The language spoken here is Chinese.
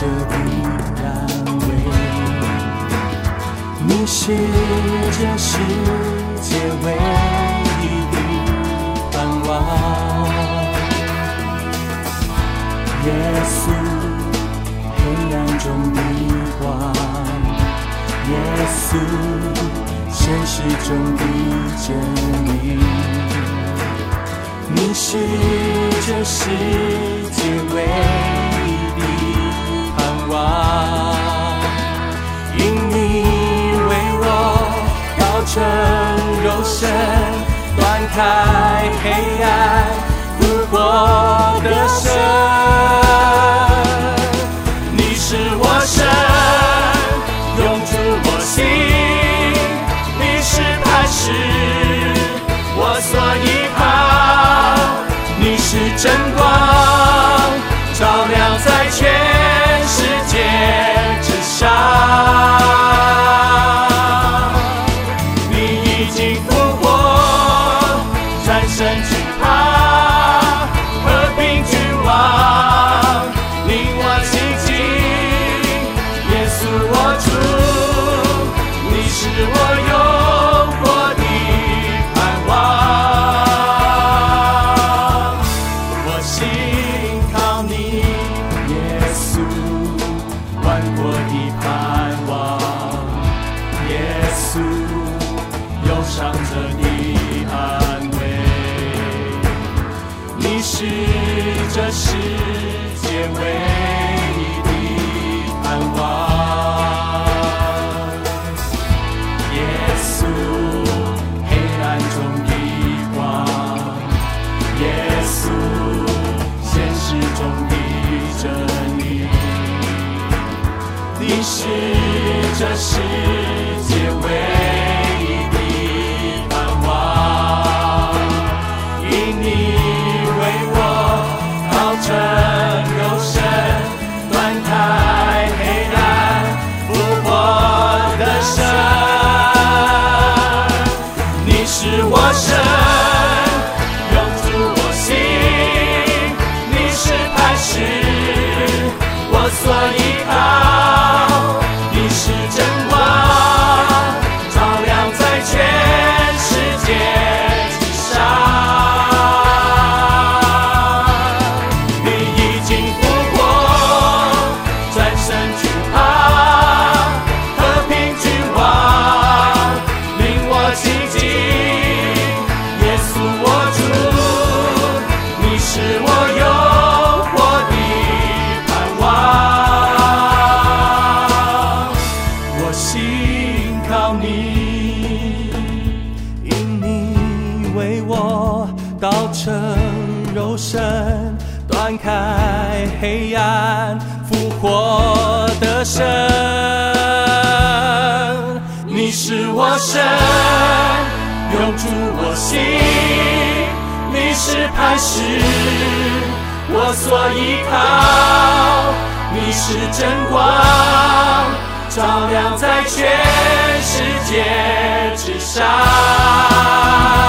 着的安慰。你是这世界唯一的盼望，耶稣，黑暗中的光，耶稣，现实中的真理。你是这世界唯一的盼望，因你为我道成肉身，断开黑暗，复活的神。你是我神，永驻我心，你是磐石，我所依靠。你是真光，照亮在全世界之上。你已经复活，战胜惧怕，和平君王，令我亲近耶稣我主，你是我永活的盼望。我信靠你，耶稣，万国的盼望，耶稣，忧伤者的安慰。你是这世界唯一的盼望，耶稣，黑暗中的光，耶稣，现实中的真理。你是这世界唯一的盼望，因你为我道成肉身，断开黑暗，复活的神。你是我神，永驻我心，你是磐石，我所依靠。你是真光，照亮在全世界之上。你已经复活，战胜惧怕，和平君王，令我亲近耶稣我主，你是我永活的盼望。我信靠你，因你为我道成肉身，断开黑暗，复活的神。你是我神，永驻我心，你是磐石，我所依靠。你是真光，照亮在全世界之上。